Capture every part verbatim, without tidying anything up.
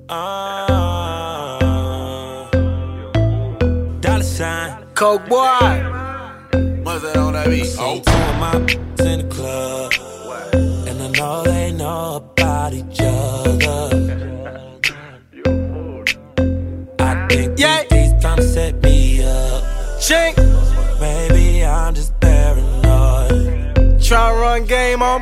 Uh, dollar sign. Coke boy. What's that on that beat? Oh. Two of my in the club, and I know they know about each other. I think Yeah. these trying to set me up. Chink. Maybe I'm just paranoid. Try to run game on me.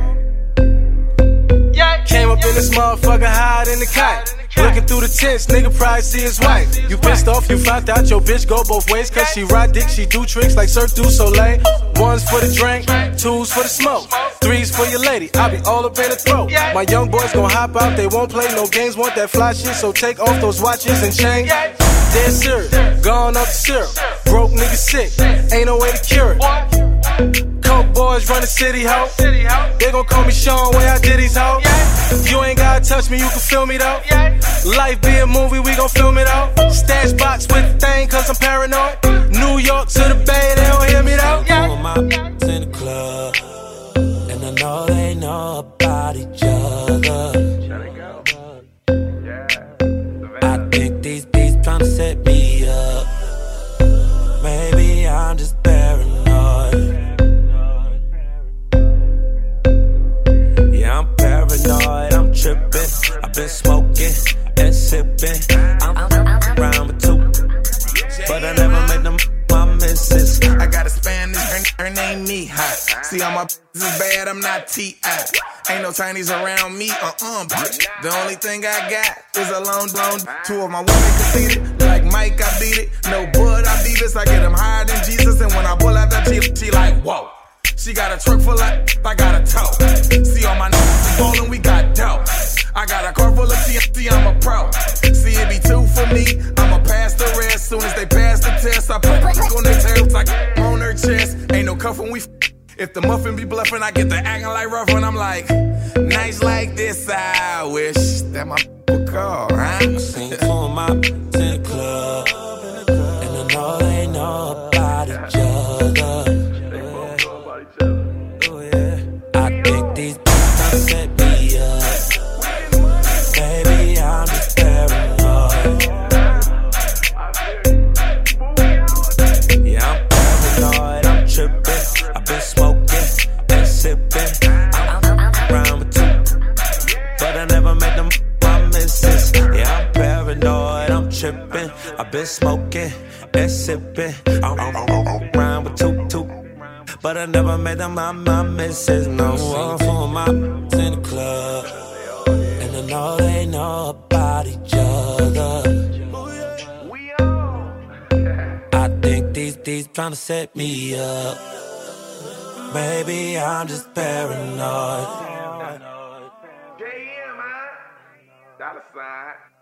Yeah. Came up in this motherfucker hide in the kite. Looking through the tents, nigga probably see his wife. You pissed off, you found out your bitch go both ways. Cause she ride dick, she do tricks like Cirque du Soleil. One's for the drink, two's for the smoke, three's for your lady, I be all up in the throat. My young boys gon' hop out, they won't play no games, want that fly shit. So take off those watches and chains. Dead serious, gone up the syrup. Broke nigga sick, ain't no way to cure it. Coke boys run the city, ho. They gon' call me Sean way I did these ho. You ain't gotta touch me, you can feel me though. Life be a movie, we gon' film it out. Stash box with the thing, cause I'm paranoid. New York to the Bay, they don't hear me though. Two of my in the club, and I know they know about each other. I think these beats tryna set me up. Maybe I'm just paranoid. Yeah, I'm paranoid, I'm tripping. I've been smoking and sipping. I'm around with two, but I never met them my missus. I got a Spanish, her, her name me hot. See all my is bad, I'm not T I Ain't no Chinese around me, uh-uh, bitch. The only thing I got is a long, long. Two of my women conceited, like Mike, I beat it. No bud, I beat this, I get them higher than Jesus. And when I pull out that G, she like, whoa. She got a truck full of, I got a tote. See all my niggas ballin', we got dope. I got a car full of T N T, I'm a pro. See, it be two for me, I'ma pass the rest. Soon as they pass the test, I put on their tails like on her chest. Ain't no cuff when we f. If the muffin be bluffing, I get the acting like rough when I'm like, nights like this, I wish that my would call, huh? Seen two of my in the club, and I know they know about each other. Oh yeah, I think these beats tryna set me up. Baby, I'm just paranoid. Yeah, I'm paranoid, I'm tripping. I've been smoking and sipping. I'm around with two, but I never met them my missus. Yeah, I'm paranoid, I'm tripping. I've been smoking and sipping. I'm around with two, two, but I never met them my, my missus. No one for my in the club, and I know they know about each other. I think these these tryna set me up. Maybe I'm just paranoid. J M, huh? Dollar sign.